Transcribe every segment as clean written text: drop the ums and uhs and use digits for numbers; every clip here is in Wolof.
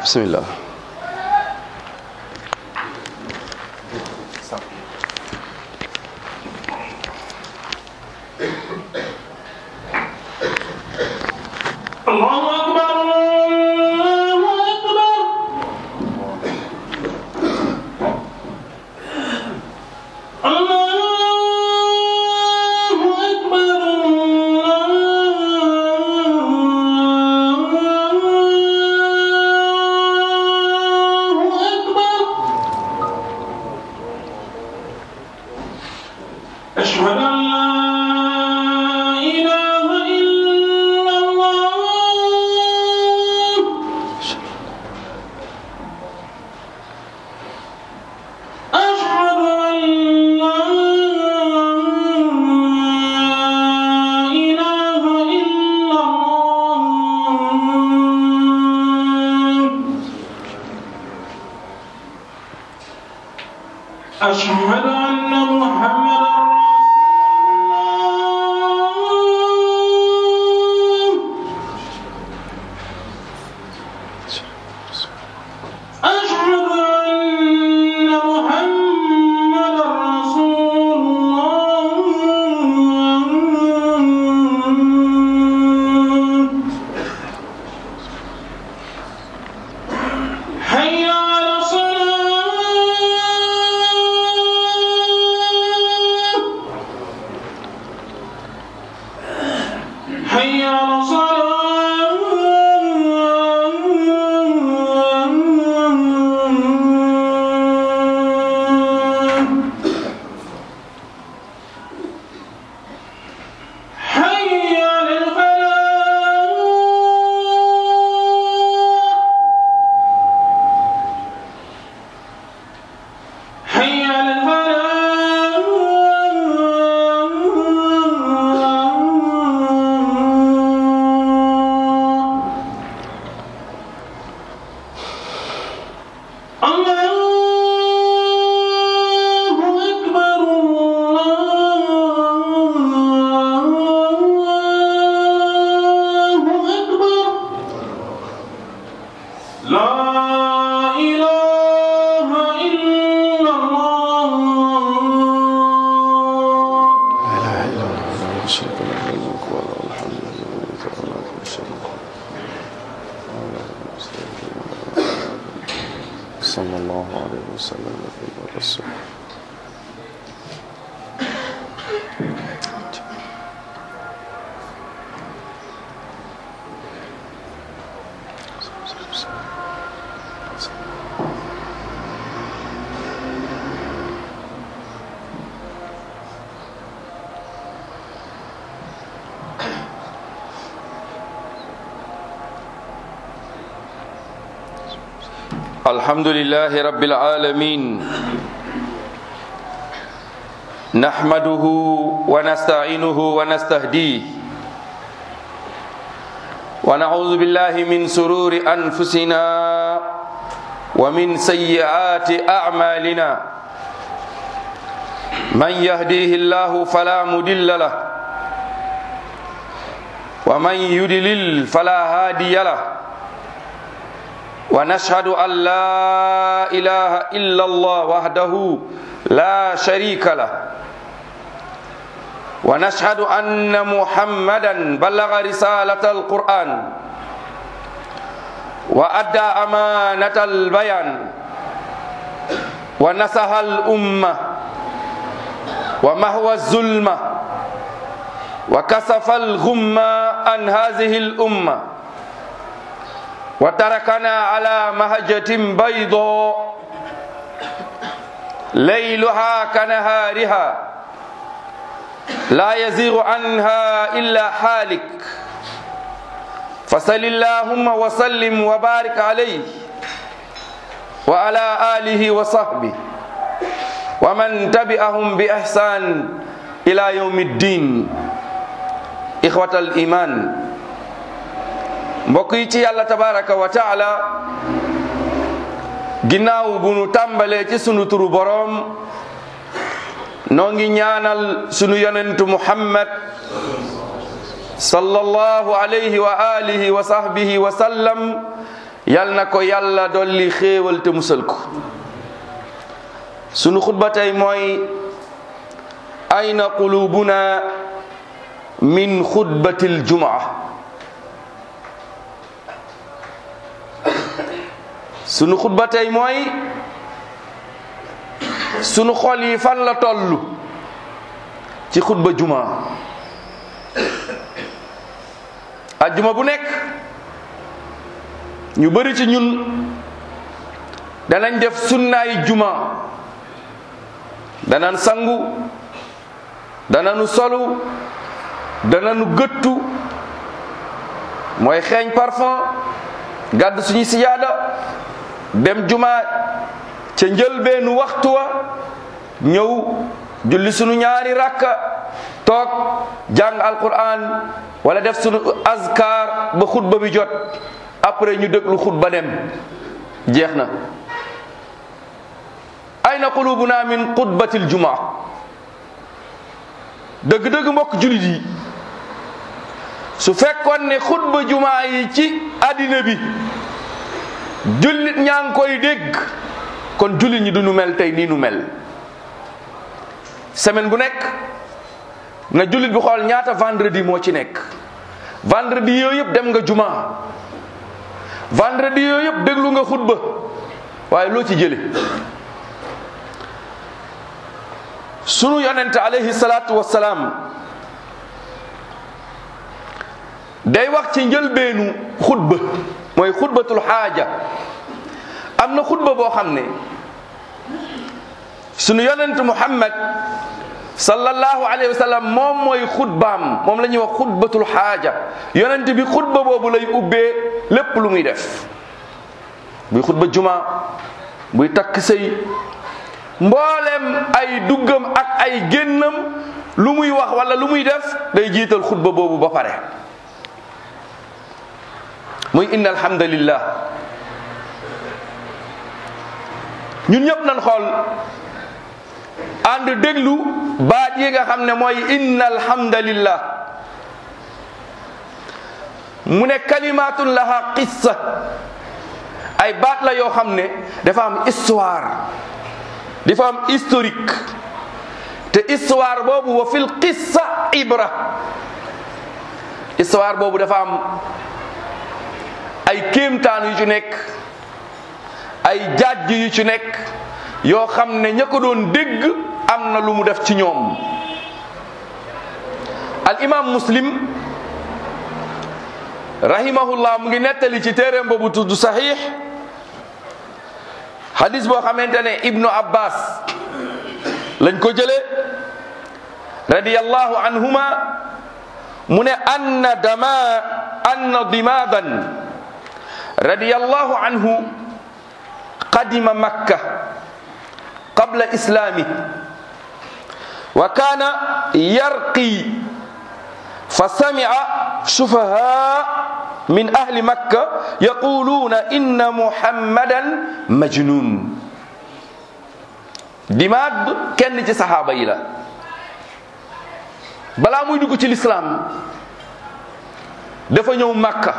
bismillah. Allahu akbar, Allahu akbar. Allahu akbar, Allahu akbar. Ashhadu an la ilaha illallah. Ashhadu an la ilaha illallah. Ashhadu anna Muhammadan أشهد أن محمدا رسول الله. حي على الصلاة. حي على الصلاة. حي على الفلاح. حي على الفلاح. الله أكبر، الله أكبر. لا إله إلا الله. صلى الله عليه وسلم الرسول. الحمد لله رب العالمين، نحمده ونستعينه ونستهديه، ونعوذ بالله من سرور أنفسنا ومن سيئات أعمالنا. من يهديه الله فلا مضل له، ومن يضلل فلا هادي له. ونشهد أن لا إله إلا الله وحده لا شريك له، ونشهد أن محمدا بلغ رسالة القرآن وأدى أمانة البيان ونصح الأمة ومحو الظلمة وكشف الغمة عن هذه الأمة، وتركنا على مهجة بيضاء ليلها كنهارها لا يزيغ عنها إلا حالك. فصل اللهم وسلم وبارك عليه وعلى آله وصحبه ومن تبعهم بإحسان إلى يوم الدين. إخوة الإيمان، mbokk yi ci yàlla tabaraka wa taala, ginnaaw bu nu tàmbalee ci sunu turu boroom, noo ngi ñaanal sunu yonentu Muhammad sallallahu alayhi wa alihi wa sahbihi wa sallam yal na ko yàlla dolli xéewal te musal ko. sunu xutba tey mooy ayna qulubuna min xutbatil jumaa. sunu xutba tey mooy sunu xol yi fan la tollu ci xutba jumaa. ajjuma bu nekk ñu bari ci ñun danañ def sunnaay jumaa, danañ sangu, danañu solu, danañu gëttu mooy xeeñ parfum, gàddu suñu sijaada dem jumaa ca njëlbeenu waxtu wa, ñëw julli sunu ñaari rakka, toog jàng alquran wala def sunu azkar ba xutba bi jot, après ñu déglu xutba dem jeex na. ayna qulubuna min xutbatil jumaa. dëgg-dëgg mbokk jullit yi, su fekkoon ne xutba jumaa yi ci àddina bi jullit ñaa ngi koy dégg, kon jullit ñi du nu mel tey nii nu mel. semaine bu nekk na jullit bi xool ñaata vendredi moo ci nekk. vendredi yooyu yëpp dem nga jumaa, vendredi yooyu yëpp déglu nga xutba, waaye loo ci jële? sunu yonent alayhi salaatu wassalaam day wax ci njëlbeenu xutba, mooy xutbatul xaaja. am na xutba boo xam ne sunu yonent Muhammad sallallahu alayhi wa sallam moom mooy xutbaam, moom la ñuy wax xutbatul xaaja. yonent bi xutba boobu lay ubbee lépp lu muy def, buy xutba juma, buy takk sëy, mboolem ay duggam ak ay génnam, lu muy wax wala lu muy def day jiital xutba boobu ba pare. muy inna alhamdulillah. ñun ñëpp nañ xool ànd déglu baat yi nga xam ne mooy inna alhamdulillah. mu ne kalimatun laha qissa, ay baat la yoo xam ne dafa am histoire, dafa am historique, te histoire boobu wa fil qissa ibra. histoire boobu dafa am ay kéemtaan yu ci nekk, ay jaaj yu ci nekk yoo xam ne ña ko doon dégg am na lu mu def ci ñoom. al imam Muslim rahimahullah mu ngi nettali ci téereem boobu tudd Sahih, hadis boo xamante ne Ibnu Abbas lañ ko jële radiyallahu anhuma, mu ne anna dimadan radiyallahu anhu qadima Makka qabla islami wa kana yarqi fa sami'a sufaha min ahli Makka yaquluna inna Muhammadan majnun. Dimaad kenn ci saxaaba yi la. balaa muy dugg ci lislaam dafa ñëw Makka.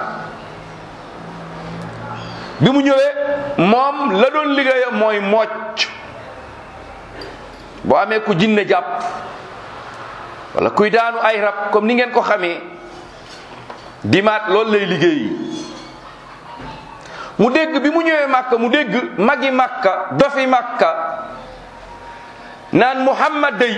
bi mu ñëwee moom la doon liggéeyam mooy mocc. boo amee ku jinne jàpp wala kuy daanu ay rab comme ni ngeen ko xamee, dimaat loolu lay liggéey. mu dégg bi mu ñëwee Makka, mu dégg magi Makka, dofi Makka naan Muhammad day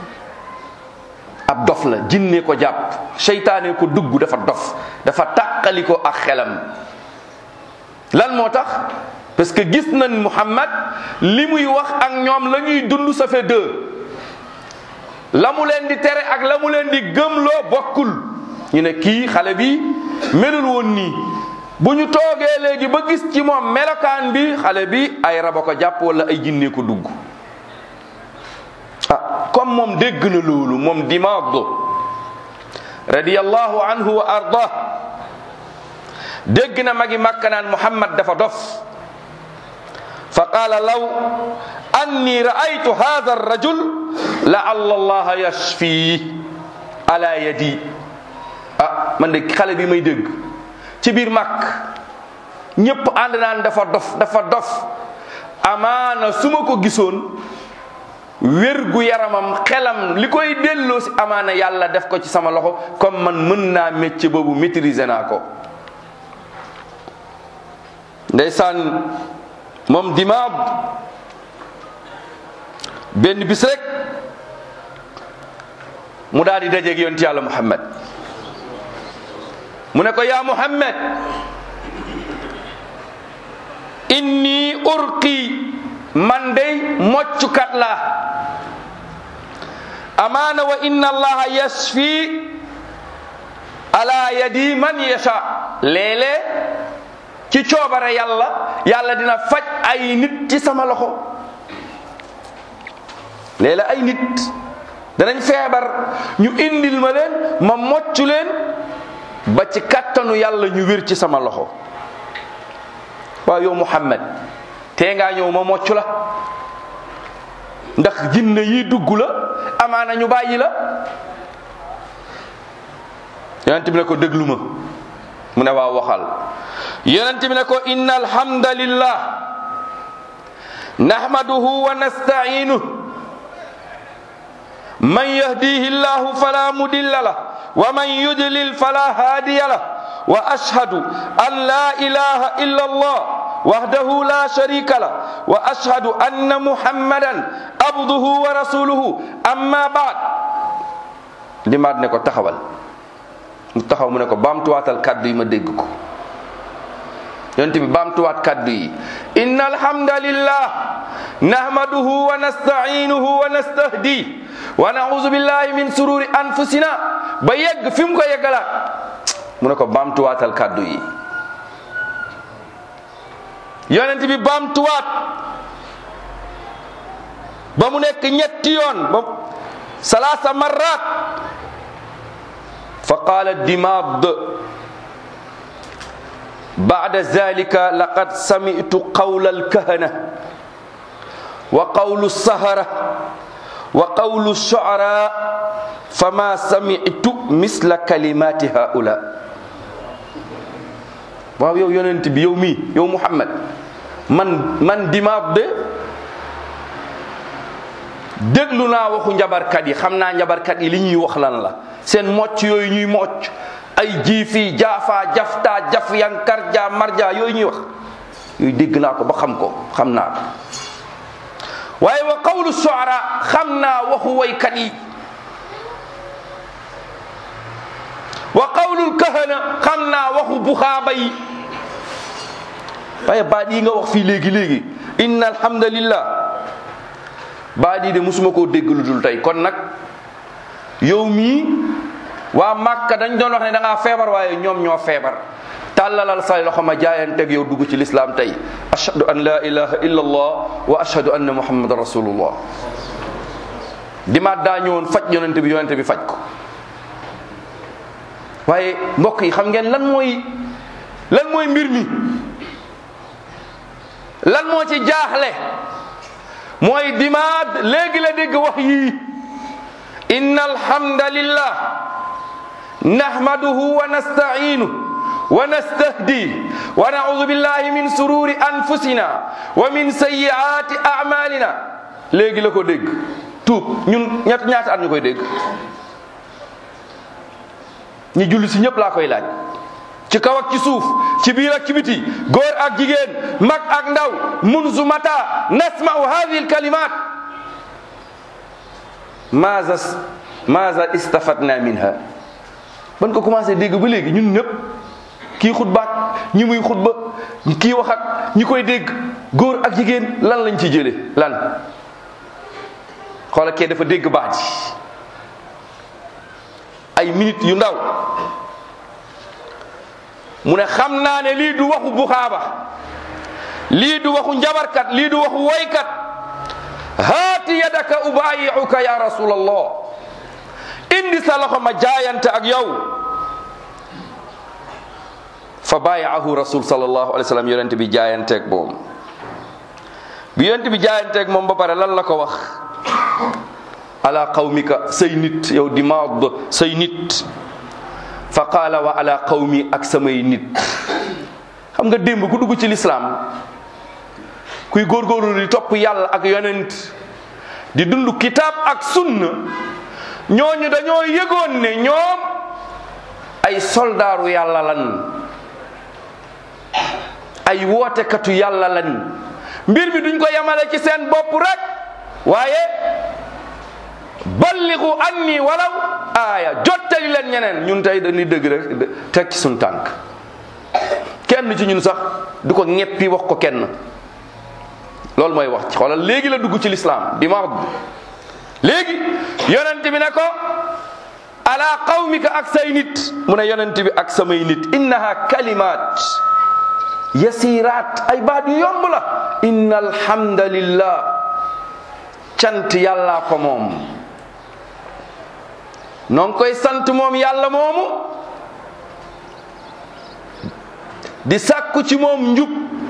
ab dof la, jinne ko jàpp, seytaane ko dugg, dafa dof, dafa tàqali ko ak xelam. lan moo tax? parce que gis nañ Muhammad li muy wax ak ñoom la ñuy dund, ça fait deux. la mu leen di tere ak la mu leen di gëmloo bokkul. ñu ne kii xale bi melul woon nii, bu ñu toogee léegi ba gis ci moom melokaan bi, xale bi ay raba ko jàpp wala ay jinne ko dugg. comme moom dégg na loolu, moom Dimaad radiyallahu anhu wa arda, dégg na magi Makka naan Muhammad dafa dof. fa qaala law anni ra'aytu hadha ar-rajul la'alla allaha yashfi ala yadi. man de xale bi may dégg ci biir Makka ñépp ànd naan dafa dof amaana su ma ko gisoon wér gu yaramam xelam li koy delloo si amaana yàlla def ko ci sama loxo comme man mën naa métier boobu maîtriser naa ko. ndeysaan moom Dimaad benn bis rek mu daal di dajeeg yonent yàlla Muhammad mu ne ko yaa Muhammad inni urqi man dey moccukat la amaana wa inna allaha yashfi ala yadi man yasha léeg-léeg ci coobare yàlla dina faj ay nit ci sama loxo léeg-léeg ay nit danañ feebar ñu indil ma leen ma moccu leen ba ci kattanu yàlla ñu wér ci sama loxo. waaw yow Muhammad tee ngaa ñëw ma mocc la ndax jinne yi dugg la amaana ñu bàyyi la. yonent bi ne ko déglu ma mu ne waaw waxal. yonent bi ne ko inna alhamdalillah nahmaduhu wa nasta'inuhu man yahdihi llahu fala mudilla lah wa man yudlil fala hadiya lah wa ashhadu an la ilaha illa allah wahdahu la sharika lah wa ashhadu anna muhammadan abduhu wa rasuluhu amma ba'd. Dimaad ne ko taxawal mu taxaw mu ne ko baamtuwaatal kaddu yi ma dégg ko. yonent bi baamtuwaat kaddu yi inna alhamdalillah nahmaduhu wa nasta'inuhu wa nastahdi wa na'udhu billahi min sururi anfusina ba yegg fi mu ko yeggalaat mu ne ko baamtuwaatal kaddu yi. yonent bi baamtuwaat ba mu nekk ñetti yoon ba salaasa marrat fa qaala Dimaad ba'da zalika laqad sami'tu qawla al-kahana wa qawlu as-sahara wa qawlu ash-shu'ara fama sami'tu misla kalimati haula. waaw yow yonent bi yow mii yow Muhammad man Dimaad de déglu naa waxu njabarkat yi xam naa njabarkat yi li ñuy wax lan la seen mocc yooyu ñuy mocc ay jiifi jaafa jafta jaf yankar ja marja yooyu ñuy wax yooyu dégg naa ko ba xam naa ko waaye wa qawlu shu'ara xam naa waxu waykat yi wa qawlul kahana xam naa waxu buxaaba yi waaye baat yi nga wax fii léegi inna alhamdulillah baat yi de musuma koo dégg lu dul tey. kon nag yow mii waa Màkka dañ doon wax ne da ngaa feebar waaye ñoom ñoo feebar tàllalal say loxo ma jaayanteeg yow dugg ci lislaam tey ashhadu an la ilaha illa allah wa ashhadu anna muhammadan rasulullah. Dimaad daa ñëwoon faj yonente bi faj ko. waaye mbokk yi xam ngeen lan mooy mbir mi lan moo ci jaaxle mooy Dimaad léegi la dégg wax yii inna alhamdalillah nahmaduhu wa nasta'inuhu wa nastahdi wa na'udhu billahi min sururi anfusina wa min sayyiati a'malina léegi la ko dégg tuub ñun ñaata at ñu koy dégg ñi julli si ñëpp laa koy laaj ci kaw ak ci suuf ci biir ak ci biti góor ak jigéen mag ak ndaw munzu mata nasma'u hadhihi alkalimat maza istafadna minha ban ko commencé dégg ba léegi ñun ñëpp kii xutbaat ñi muy xutba kii wax ak ñi koy dégg góor ak jigéen lan lañ ci jële lan xoola kee dafa dégg baat yi ay minutes yu ndaw mu ne xam naa ne lii du waxu buxaaba lii du waxu njabarkat lii du waxu woykat haati yadaka ubayi'uka ya rasulallah indi sa loxo ma jaayante ak yow fa baaya'ahu rasul sallallahu alayhi wa sallam yonent bi jaayanteeg moom bi yonent bi jaayanteeg moom ba pare lan la ko wax ala qawmika say nit yow Dimaad say nit fa qaala wa ala qawmi ak samay nit xam xam nga démb ku dugg ci lislaam kuy góorgóorlu di topp yàlla ak yonent di dund kitaab ak sunna ñooñu dañoo yëgoon ne ñoom ay soldaaru yàlla lan, ay wootekatu yàlla lan. mbir mi duñ ko yemale ci seen bopp rek, waaye balligu anni walaw aaya, jottali leen ñeneen. ñun tey dañuy dëgg rek teg ci suñ tànk, kenn ci ñun sax du ko ñeppi wax ko kenn. loolu mooy wax ci xoolal léegi la dugg ci lislaam di mard léegi yonent bi ne ko ala qawmika ak say nit, mu ne yonent bi ak samay nit, innaha kalimat yasirat, ay baat yu yomb la. inna alhamdulillah, cant yàllaa ko moom, noo ngi koy sant moom yàlla moomu, di sàkku ci moom njub,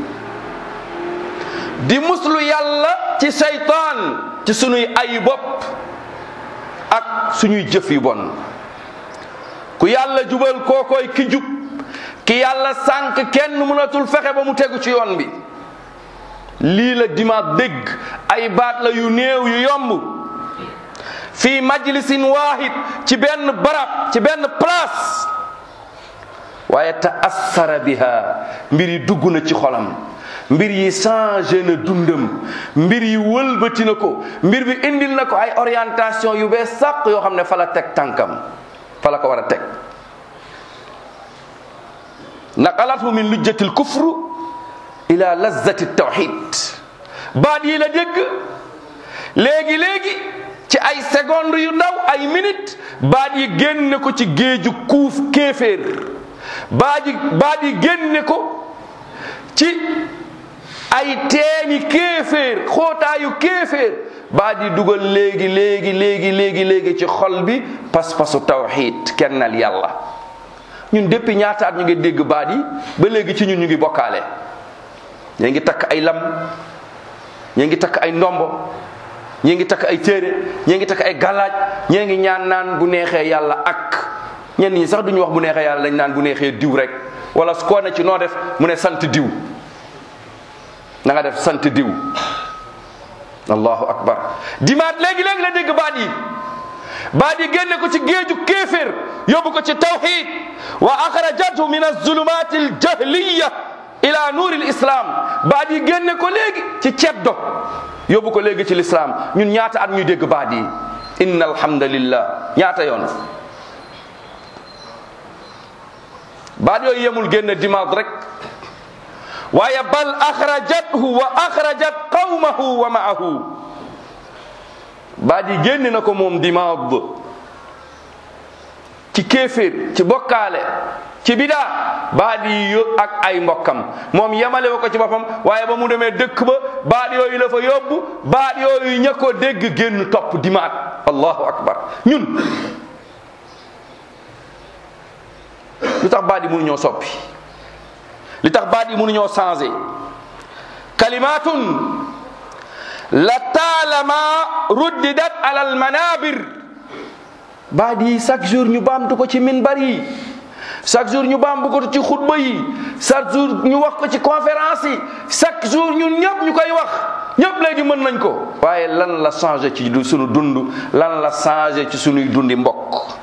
di muslu yàlla ci seytaan, ci sunuy ay bopp ak suñuy jëf yu bon. ku yàlla jubal kookoy ki jub, ki yàlla sànk kenn mënatul fexe ba mu tegu ci yoon bi. lii la dimaat dégg, ay baat la yu néew yu yomb, fii majlisin waahid, ci benn barab, ci benn place, waaye ta'assara biha, mbir yi dugg na ci xolam, mbir yi changé na dundam, mbir yi wëlbati na ko, mbir bi indil na ko ay orientation yu bees sàq yoo xam ne fa la teg tànkam, fa la ko war a teg. naqalathu min lujjatil kufru ila lazzati tawhid. baat yi la dégg léegi ci ay seconde yu ndaw, ay minute, baat yi génne ko ci géeju kuuf kéeféer, baat yi génne ko ci ay teeni kéeféer, xootaayu kéeféer, baat yi dugal léegi ci xol bi pas-pasu tawhid, kennal yàlla. ñun depuis ñaata at ñu ngi dégg baat yi, ba léegi ci ñun ñu ngi bokkaale. ñii ngi takk ay lam, ñii ngi takk ay ndombo, ñii ngi takk ay téere, ñii ngi takk ay galaaj, ñii ngi ñaan naan bu neexee yàlla ak ñenn ñi sax duñu wax bu neexee yàlla, dañ naan bu neexee diw rek, wala su ko ne ci noo def mu ne sant diw, na nga def sant diw. allahu akbar. dimaat léegi la dégg baat yi génne ko ci géeju kéeféer, yóbbu ko ci tawhid, wa axrajathu min az-zulumaati al-jahliya ila nuuril islam. baat yi génne ko léegi ci ceddo, yóbbu ko léegi ci l'islam. ñun ñaata at ñuy dégg baat yi, inna alhamdulillah, ñaata yoon. baat yooyu yemul génne dimaat rek, waaye bal axrajathu wa axrajat qawmahu wa maahu. baat yi génne na ko moom dimaat ci kéeféer, ci bokkaale, ci bidaa, baat yi ak ay mbokkam. moom yemale ko ci boppam, waaye ba mu demee dëkk ba, baat yooyu la fa yóbbu, baat yooyu ña ko dégg génn topp dimaat. allahu akbar. ñun lu tax baat yi mënuñoo soppi, li tax baat yi mënuñoo changé. kalimatun la taalama ruddidat ala al manabir. baat yi chaque jour ñu baamtu ko ci minbar yi, chaque jour ñu baamtu ko ci xutba yi, chaque jour ñu wax ko ci conférence yi, chaque jour ñun ñëpp ñu koy wax, ñëpp léegi mën nañ ko. waaye lan la changé ci sunu dund, lan la changé ci sunuy dundi mbokk.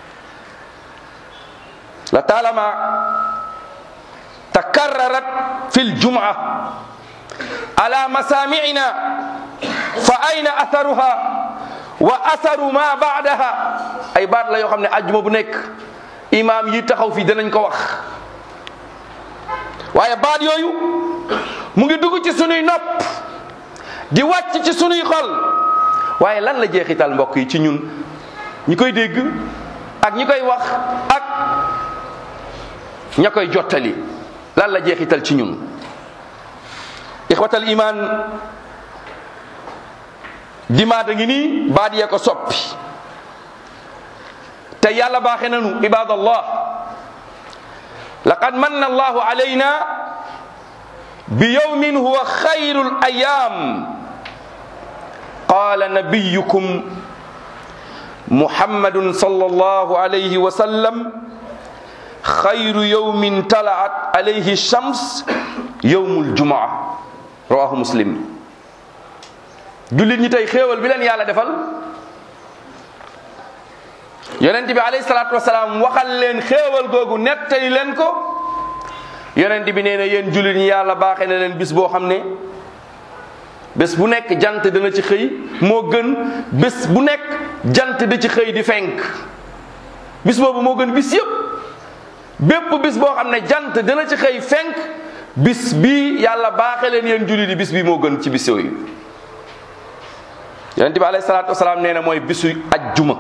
la taalama takarrarat fil jum'a ala masami'ina fa ayna atharuha wa atharu ma ba'daha. ay baat la yoo xam ne ajjuma bu nekk imaam yi taxaw fii danañ ko wax, waaye baat yooyu mu ngi dugg ci sunuy nopp, di wàcc ci sunuy xol, waaye lan la jeexital mbokk yi ci ñun ñi koy dégg ak ñi koy wax ak ña koy jottali, lan la jeexital ci ñun. ixwatal iman, dimaata ngi nii baat yee ko soppi, te yàlla baaxe nanu ibadallah. laqad manna allahu alayna bi yawmin huwa xayrul ayam. qala nabiyukum muhammadun sallallahu alayhi wa sallam xayru yawmin talaat alayhi shams yawmul jumaa rawahu muslim. jullit ñi tey xéewal bi leen yàlla defal yonent bi alayhi salaatu wasalaam waxal leen xéewal googu nettali leen ko. yonent bi nee na yéen jullit ñi yàlla baaxee na leen bis boo xam ne bés bu nekk jant dana ci xëy moo gën bés bu nekk jant da ci xëy di fenk. bis boobu moo gën bis yëpp. bépp bis boo xam ne jant dana ci xëy fenk bis bii yàlla baaxee leen yéen jullit yi bis bii moo gën ci bis yooyu. yonent bi alayhi salaatu wasalaam nee na mooy bisu ajjuma.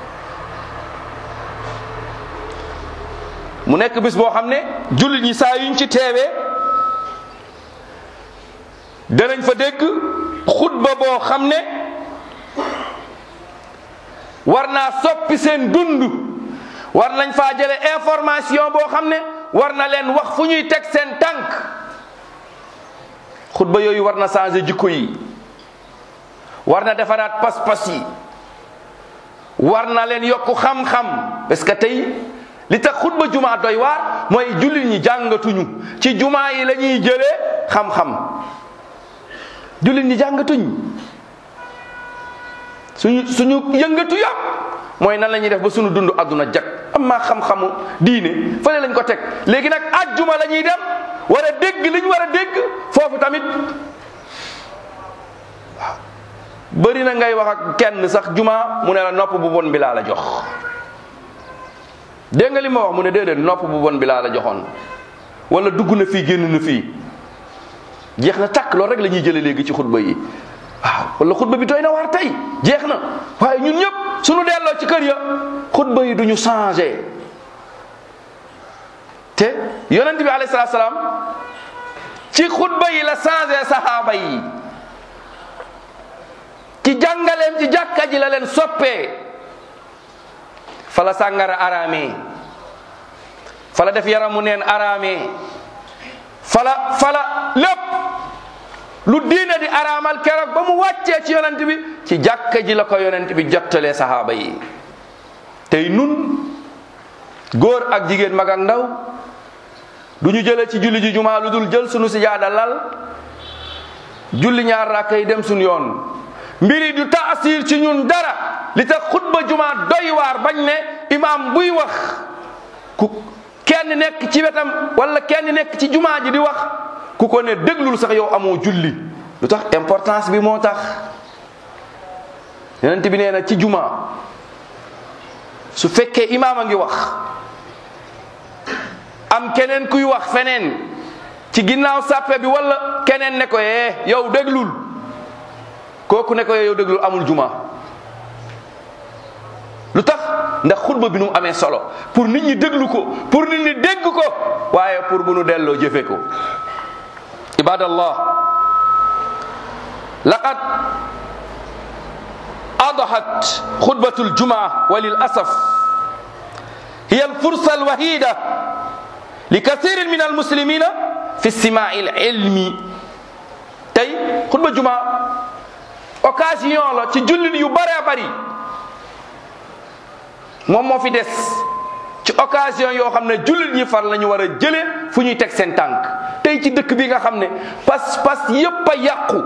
mu nekk bis boo xam ne jullit ñi saa yuñ ci teewee danañ fa dégg xutba boo xam ne war naa soppi seen dund. war nañ faa jële information boo xam ne war na leen wax fu ñuy teg seen tànk. xutba yooyu war na changer jikko yi, war na defaraat pas-pas yi, war na leen yokku xam-xam. parce que tey li tax xutba jumaa doy waar mooy jullit ñi jàngatuñu ci jumaa yi la ñuy jëlee xam-xam. jullit ñi jàngatuñ suñu yëngatu yàpp mooy nan la ñuy def ba suñu dund àdduna jag. amma xam-xamu diine fële lañ ko teg. léegi nag ajjuma la ñuy dem war a dégg li ñu war a dégg foofu tamit. waaw bëri na ngay wax ak kenn sax juma mu ne la nopp bu bon bi laa la jox. dégg nga li ma wax mu ne déedéet nopp bu bon bi laa la joxoon. wala dugg na fii génn na fii jeex na takk. loolu rek la ñuy jëlee léegi ci xutba yi. waaw wala xutba bi doy na waar tey jeex na waaye ñun ñëpp suñu delloo ci kër ya xutba yi duñu changé. te yonent bi alayhi salaatu salaam ci xutba yi la changé sahaaba yi. ci jàngaleem ci jàkka ji la leen soppee. fala sàngara araamee, fala def yaramu neen araamee, fala lépp lu diine di araamal keroog ba mu wàccee ci yonent bi ci jàkka ji la ko yonent bi jottalee sahaaba yi. tey nun góor ak jigéen mag ak ndaw du ñu jëlee ci julli ji jumaa lu dul jël sunu sijaada lal julli ñaar rakka yi dem sunu yoon. mbiri du taasir ci ñun dara. li tax xutba jumaa doy waar bañ ne imaam buy wax ku kenn nekk ci wetam wala kenn nekk ci jumaa ji di wax ku ko ne déglul sax yow amoo julli. lu tax importance bi moo tax yonent bi nee na ci jumaa su fekkee imaam a ngi wax am keneen kuy wax feneen ci ginnaaw sàppe bi wala keneen ne ko yow déglul kooku ne ko yow déglul amul juma. lu tax ndax xutba bi nu mu amee solo pour nit ñi déglu ko pour nit ñi dégg ko waaye pour bu nu delloo jëfe ko. ibadallah laqad adahat xutbatul jumaa wa lil asaf hiya al fursa al wahida li kathirin min al muslimina fi istimaa'i al ilmi. tey xutba jumaa occasion la ci jullit yu bëree bëri moom moo fi des ci occasion yoo xam ne jullit ñi far la ñu war a jëlee fu ñuy teg seen tànk. tey ci dëkk bi nga xam ne pas yépp a yàqu.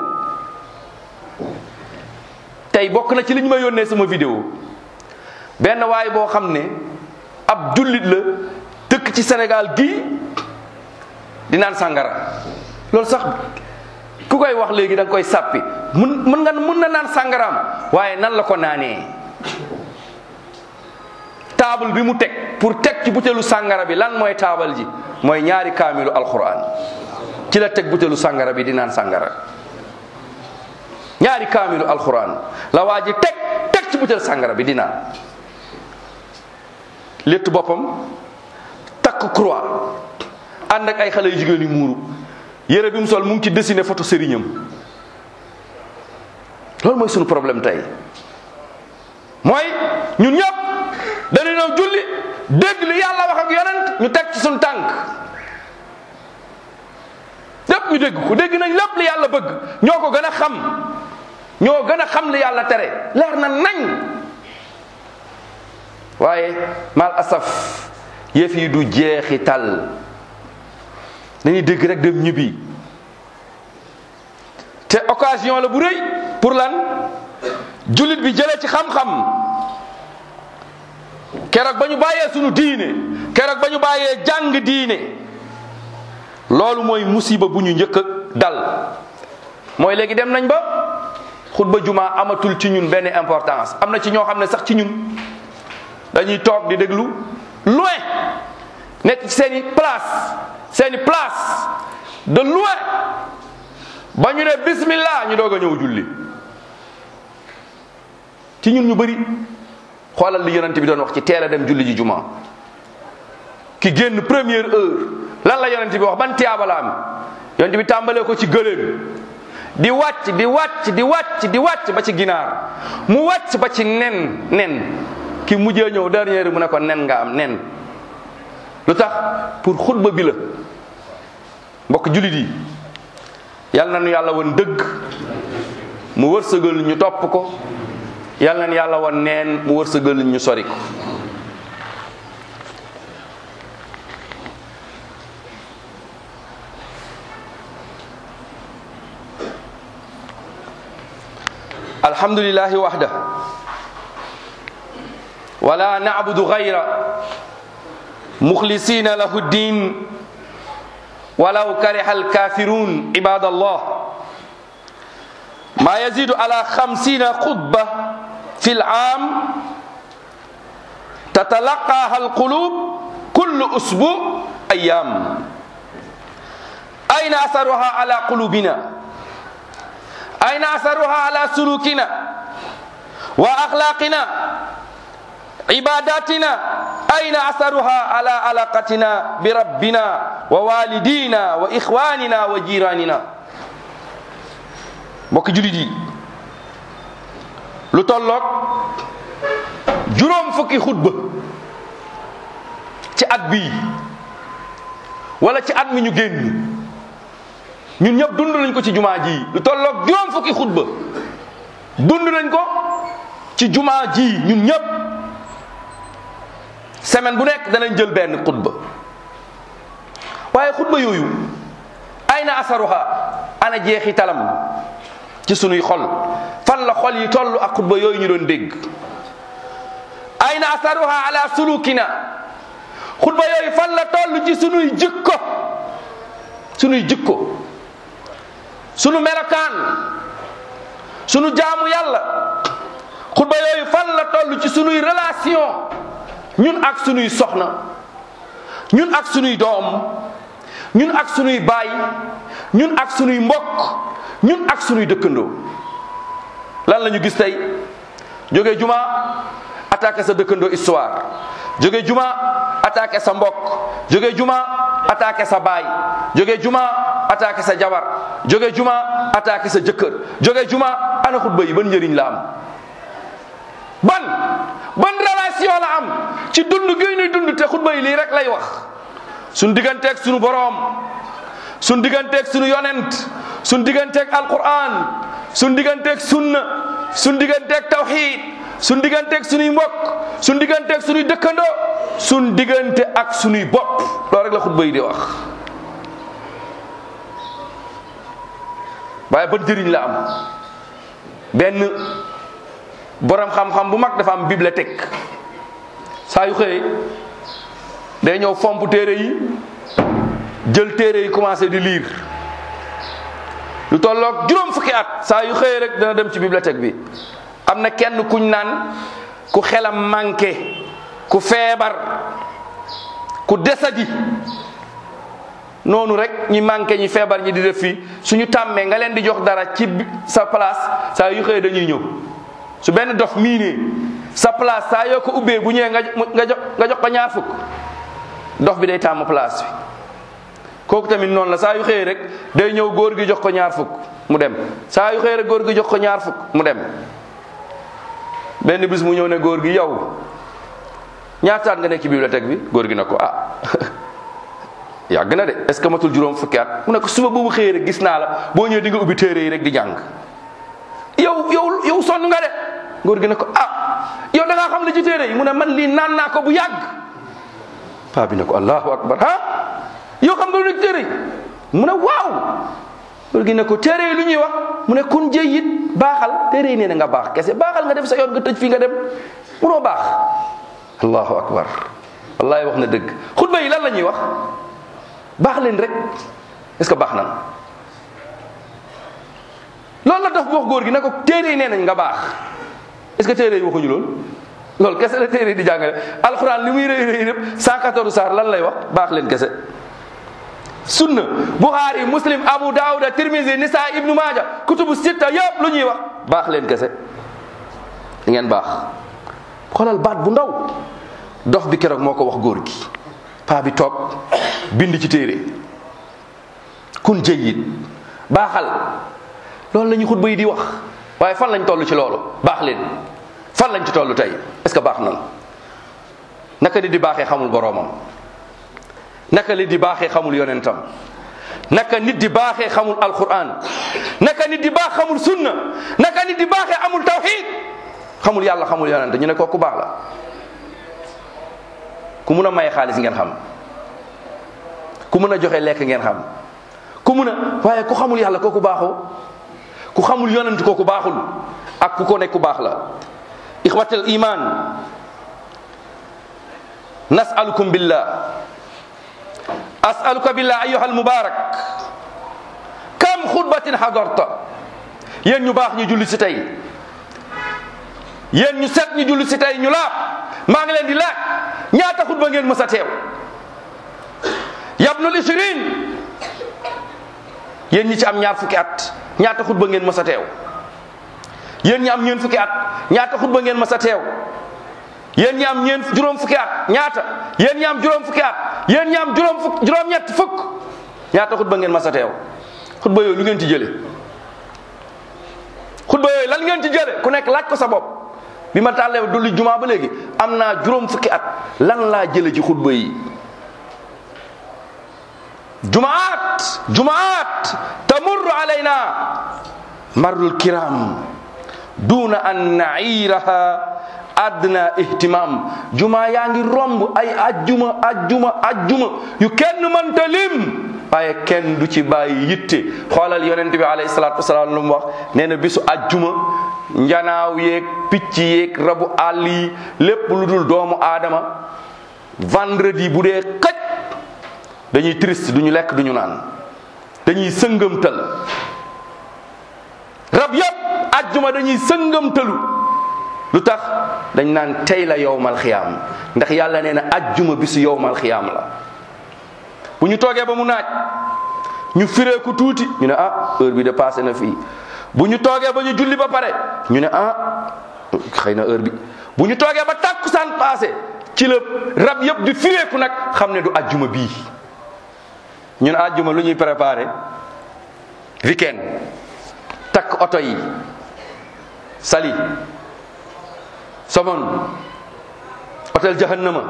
tey bokk na ci li ñu ma yónnee sama vidéo benn waay boo xam ne ab jullit la dëkk ci Sénégal gii di naan sàngara. loolu sax ku koy wax léegi da nga koy sàppi mun na naan sàngaraam waaye nan la ko naanee. taabal bi mu teg pour teg ci butéelu sàngara bi lan mooy taabal ji mooy ñaari kaamilu alquran ci la teg butéelu sàngara bi di naan sàngara. ñaari kaamilu alquran la waa ji teg ci butéelu sàngara bi di naan. létt boppam takk croix ànd ak ay xale yu jigéen yu muuru yére bi mu sol mu ngi ci dessiné photo sëriñam. loolu mooy sunu problème tey mooy ñun ñëpp dañu ñëw julli dégg li yàlla wax ak yonent ñu teg ci sunu tànk lépp ñu dégg ko dégg nañ lépp li yàlla bëgg ñoo ko gën a xam li yàlla tere leer na nañ. waaye mal asaf yëf yi du jeexital, dañuy dégg rek dem ñibbi. te occasion la bu rëy pour lan jullit bi jëlee ci xam-xam. keroog ba ñu bàyyee sunu diine, keroog ba ñu bàyyee jàng diine, loolu mooy musiba bu ñu njëkk a dal. mooy léegi dem nañ ba xutba juma amatul ci ñun benn importance. am na ci ñoo xam ne sax ci ñun dañuy toog di déglu loin, nekk ci seeni place de loin, ba ñu ne bismillah ñu doog a ñëw julli. ci ñun ñu bëri xoolal li yonent bi doon wax ci teel a dem julli ji juma. ki génn première heure lan la yonent bi wax, ban tiyaaba la am? yonent bi tàmbalee ko ci gëléem, di wàcc di wàcc di wàcc di wàcc ba ci ginaar, mu wàcc ba ci nen ki mujjee ñëw dernier mu ne ko nen nga am nen. lu tax? pour xutba bi la. mbokk jullit yi, yal na nu yàlla woon dëgg mu wërsëgal ñu topp ko, yal na yàlla woon neen mu wërsëgal ñu sori ko. alhamdulillahi wahda wala na'budu ghayra mukhlisina lahu ddin walaw kariha alkafirun. ibadallah, ma yazidu ala 50 khutba fi al-'am tatalaqaha al-qulub kullu usbu' ayyam. ayna atharuha ala qulubina? أين أثرها على سلوكنا وأخلاقنا عباداتنا؟ أين أثرها على علاقتنا بربنا ووالدينا وإخواننا وجيراننا؟ mbokk jullit yi, lu tolloog juróom fukki xutba ci at bii wala ci at mi ñu génn, ñun ñëpp dund nañ ko ci jumaa ji. lu tolloog juróom fukki xutba dund nañ ko ci jumaa ji ñun ñëpp. semaine bu nekk danañ jël benn xutba. waaye xutba yooyu ayna asaruha, ana jeexitalam ci sunuy xol? fan la xol yi toll ak xutba yooyu ñu doon dégg? ayna asaruha ala sulukina, xutba yooyu fan la toll ci sunuy jikko? sunu melokaan, sunu jaamu yàlla, xutba yooyu fan la toll ci sunuy relation ñun ak sunuy soxna, ñun ak sunuy doom, ñun ak sunuy baay, ñun ak sunuy mbokk, ñun ak sunuy dëkkandoo. lan la ñu gis tey? jóge juma attaqué sa dëkkandoo histoire, jóge juma attaqué sa mbokk, jóge juma attaqué sa baay, jóge juma attaqué sa jabar, jóge juma attaqué sa jëkkër, jóge juma. ana xutba yi ban njëriñ la am? ban relation la am ci dund gi ñuy dund te xutba yi lii rek lay wax? suñ digganteeg suñu boroom, suñ digganteeg suñu yonent, suñ digganteeg alquran, suñ digganteeg sunna, suñ digganteeg tawhid, suñ digganteeg suñuy mbokk, suñ digganteeg suñuy dëkkandoo, suñ diggante ak suñuy bopp. loolu rek la xutba yi di wax. waaye ban njëriñ la am? benn borom xam-xam bu mag dafa am bibliothèque. saa yu xëyee day ñëw fomp téere yi, jël téere yi commencé di lire. lu tolloog juróom fukki at saa yu xëyee rek dana dem ci bibliothèque bi. am na kenn kuñ naan ku xelam manqué, ku feebar, ku desadi. noonu rek ñi manqué ñi feebar ñi di def fii, suñu tàmmee nga leen di jox dara ci sa place, saa yu xëyee dañuy ñëw. su benn dof miinee sa place, saa yoo ko ubbee bu ñëwee nga jox ko ñaar fukk, dof bi day tàmm place bi. kooku tamit noonu la, saa yu xëyee rek day ñëw góor gi jox ko ñaar fukk mu dem, saa yu xëyee rek góor gi jox ko ñaar fukk mu dem. benn bis mu ñëw ne góor gi, yow ñaataat nga nekk ci bibliothèque bi? góor gi na ko, yàgg na de, est-ce que matul juróom fukki at? mu ne ko suba boobu xëyee rek gis naa la, boo ñëwee di nga ubbi téere yi rek di jàng. yow sonn nga de. góor gi ne ko yow da ngaa xam li ci téere yi? mu ne man lii naan naa ko bu yàgg. paa bi ne ko allahu akbar yow xam nga lu nekk téere yi mu ne waaw góor gi ne ko téere yi lu ñuy wax mu ne kun jëyit baaxal téere yi nee na nga baax kese baaxal nga def sa yoon nga tëj fii nga dem munoo baax. allahu akbar wallahi wax na dëgg. xutba yi lan la ñuy wax baax leen rek est-ce que baax na loolu la daf wax góor gi ne ko téere yi nee nañ nga baax est-ce que téere yi waxuñu loolu kese la téere yi di jàngale. alxuraan li muy rëy rëy yëpp 114 saar lan lay wax baax leen kese. sunna Bukhari Muslim Abu Dawuda Tirmizi Nisa Ibnu Maaja kutubu sitta yëpp lu ñuy wax baax leen kese di ngeen baax. xoolal baat bu ndaw dof bi keroog moo ko wax góor gi paa bi toog bind ci téere kun jayyid baaxal loolu la ñu xutba yi di wax waaye fan lañ toll ci loolu baax leen fan lañ ci toll tey est-ce que baax na naka nit di baaxee xamul boroomam naka nit di baaxee xamul yonentam naka nit di baaxee xamul alquran naka nit di baax xamul sunna naka nit di baaxee amul tawhid xamul yàlla xamul yonent ñu ne kooku baax la ku mun a maye xaalis ngeen xam ku mun a joxe lekk ngeen xam ku mun a waaye ku xamul yàlla kooku baaxoo ku xamul yonent kooku baaxul ak ku ko nekk ku baax la. ixwatal iman nasalukum billah asaluka billah ayyuha almubarak kam xutbatin hadarta yéen ñu baax ñu julli si tey yéen ñu set ñu julli si tey ñu laab maa ngi leen di laaj ñaata xutba ngeen mës a teew yabnul ishirin yéen ñi ci am ñaar fukki at ñaata xutba ngeen mës a teew yéen ñi am ñeent fukki at ñaata xutba ngeen mës a teew yéen ñi am juróom fukki at ñaata yéen ñi am juróom fukki at yéen ñi am juróom-ñett fukk ñaata xutba ngeen mës a teew xutba yooyu lu ngeen ci jële xutba yooyu lan ngeen ci jële ku nekk laaj ko sa bopp bi ma tàllee dulli jumaa ba léegi am naa juróom fukki at lan laa jële ci xutba yi jumaat tamurru alayna marrul kiram duna an nairaha adna ihtimam jumaa yaa ngi romb ay ajjuma yu kenn mënta lim waaye kenn du ci bàyyi yitte xoolal yonent bi alayhi salaatu wasalaam lu mu wax nee na bisu ajjuma njanaaw yeeg picc yeeg rabu àll yi lépp lu dul doomu aadama vendredi bu dee xëj dañuy triste duñu lekk duñu naan dañuy sëngëmtal rab yépp ajjuma dañuy sëngëmtalu lu tax dañ naan tey la yowmal xiyaam ndax yàlla nee na ajjuma bisu yowmal xiyaam la bu ñu toogee ba mu naaj ñu fireeku tuuti ñu ne heure bi de passé na fii bu ñu toogee ba ñu julli ba pare ñu ne xëy na heure bi bu ñu toogee ba tàkkusaan passé ci la rab yëpp di fireeku nag xam ne du ajjuma bii ñu ne ajjuma lu ñuy préparé weekend takk oto yi sali somon hôtel jahannama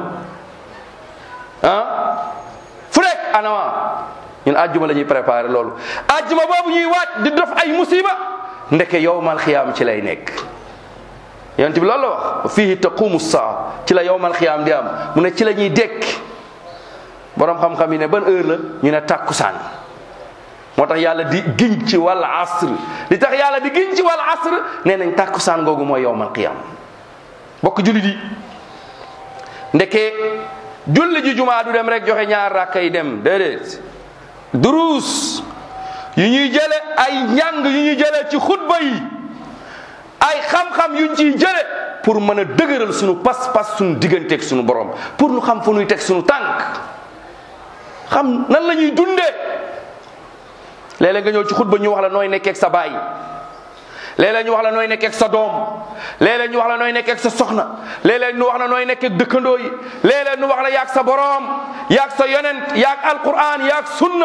fu nekk anawa ñun ajjuma la ñuy préparé loolu ajjuma boobu ñuy waaj di def ay musiba ndeke yowmal xiyaam ci lay nekk yonent bi loolu la wax fihi taqumu saa ci la yowmal xiyaam di am mu ne ci la ñuy dekk borom xam-xam yi ne ban heure la ñu ne tàkkusaan moo tax yàlla di giñ ci wal asr li tax yàlla di giñ ci wal asr nee nañ tàkkusaan googu mooy yowmal xiyaam bokk julli di ndeke julli ji jumaa du dem rek joxe ñaar rakka yi dem déedéet duruus yu ñuy jële ay njàng yu ñuy jële ci xutba yi ay xam-xam yuñ ciy jële pour mën a dëgëral suñu pas-pas suñu digganteeg suñu borom pour ñu xam fu ñuy teg suñu tànk xam nan la ñuy dundee léeg-léeg nga ñëw ci xutba ñu wax la nooy nekkeeg sa baay léeg-léeg ñu wax la nooy nekkeeg sa doom léeg-léeg ñu wax la nooy nekkeeg sa soxna léeg-léeg ñu wax la nooy nekkeeg dëkkandoo yi léeg-léeg ñu wax la yaag sa boroom yaag sa yonent yaag alquran yaag sunna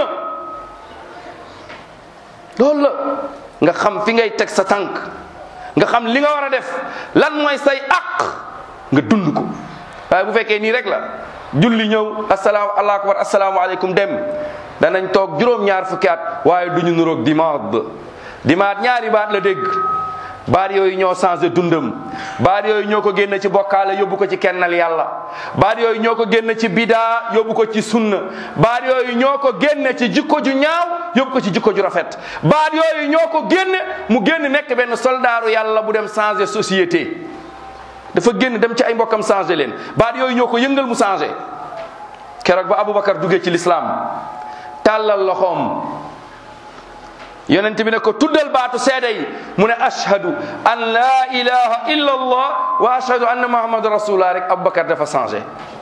loolu la nga xam fi ngay teg sa tànk nga xam li nga war a def lan mooy say àq nga dund ko waaye bu fekkee nii rek la julli ñëw allahu akbar asalaamaaleykum dem danañ toog juróom-ñaar fukki at waaye duñu nuroog dimaat ñaari baat la dégg baat yooyu ñoo changé dundam baat yooyu ñoo ko génne ci bokkaale yóbbu ko ci kennal yàlla. baat yooyu ñoo ko génne ci bidaa yóbbu ko ci sunna. baat yooyu ñoo ko génne ci jikko ju ñaaw yóbbu ko ci jikko ju rafet. baat yooyu ñoo ko génne mu génn nekk benn soldaaru yàlla bu dem changer société. dafa génn dem ci ay mbokkam changer leen baat yooyu ñoo ko yëngal mu changer. keroog ba Aboubacar duggee ci lislaam tàllal loxoom yonent bi ne ko tuddal baatu seede yi mu ne ashhadu an la ilaha illa allah wa ashhadu anna muhammadu rasulullah rek Aboubacar dafa changé.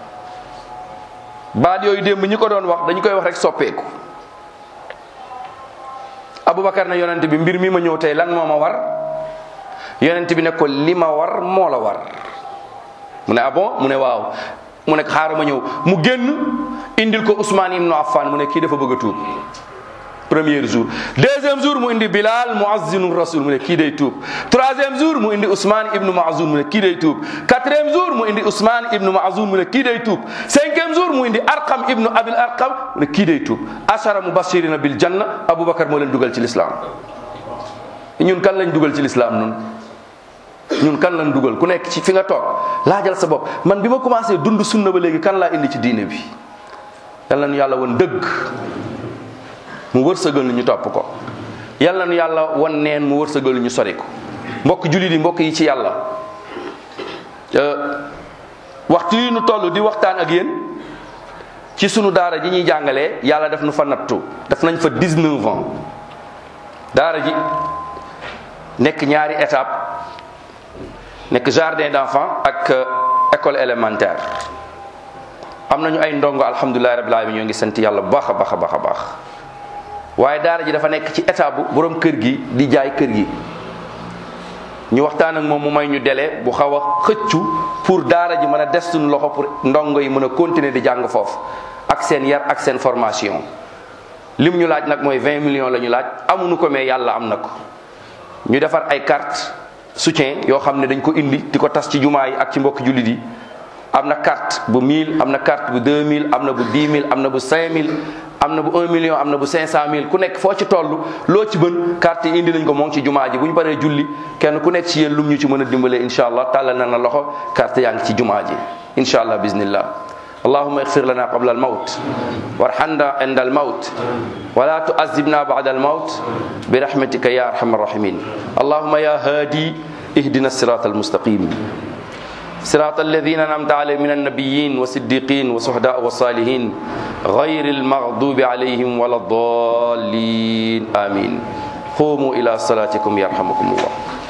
baat yooyu démb ñi ko doon wax dañu koy wax rek soppeeku. Aboubacar ne yonent bi mbir mi ma ñëw tey lan moo ma war yonent bi ne ko li ma war moo la war mu ne ah bon mu ne waaw mu ne xaaral ma ñëw mu génn indil ko Ousmane ibnu Affan mu ne kii dafa bëgg a tuub. premier jour deuxième jour mu indi Bilal muazzinu rasul mu ne kii day tuub. troisième jour mu indi Ousmane ibnu Maazun mu ne kii day tuub. quatrième jour mu indi Ousmane ibnu Maazun mu ne kii day tuub. cinquième jour mu indi Arqam ibnu Abil Arqam mu ne kii day tuub. ashara mubashirina bil janna Aboubacar moo leen dugal ci l'islam. ñun kan lañ dugal ci l'islam noonu. ñun kan lañ dugal ku nekk ci fi nga toog laajal sa bopp man bi ma commencé dund sunna ba léegi kan laa indi ci diine bi. yal na nu yàlla woon dëgg mu wërsëgal ñu topp ko yal na nu yàlla won neen mu wërsëgal ñu sori ko. mbokk jullit yi mbokk yi ci yàlla waxtu yi nu toll di waxtaan ak yéen ci sunu daara ji ñuy jàngalee yàlla def nu fa nattu def nañ fa 19 ans daara ji nekk ñaari étape nekk jardin d'enfants ak école élémentaire. am nañu ay ndongo alhamdulillahi rabbil alamin ñoo ngi sant yàlla bu baax a baax a baax a baax waaye daara ji dafa nekk ci état bu borom kër gi di jaay kër gi. ñu waxtaan ak moom mu may ñu délai bu xaw a xëccu pour daara ji mën a des suñu loxo pour ndongo yi mën a continuer di jàng foofu ak seen yar ak seen formation. lim ñu laaj nag mooy 20 millions la ñu laaj amuñu ko mais yàlla am na ko. ñu defar ay carte soutien yoo xam ne dañ ko indi di ko tas ci jumaa yi ak ci mbokk jullit yi. am na carte bu 1000 am na carte bu 2000 am na bu 10 000 am na bu 5000 am na bu 1 million am na bu 500000 ku nekk foo ci toll loo ci bën carte yi indi nañ ko moom ci jumaa ji bu ñu paree julli kenn ku nekk ci yéen lum ñu ci mën a dimbalee incha allah tàllal na loxo carte yaa ngi ci jumaa ji incha allah bismillah. allahumma ighfir lana qabla al-mawt warhamna inda al-mawt wala tu'azzibna ba'da al-mawt bi rahmatika ya arhamar rahimin. allahumma ya hadi ihdina as-sirata al-mustaqim صراط الذين أنعمت عليهم من النبيين والصديقين والشهداء والصالحين غير المغضوب عليهم ولا الضالين آمين. قوموا إلى صلاتكم يرحمكم الله.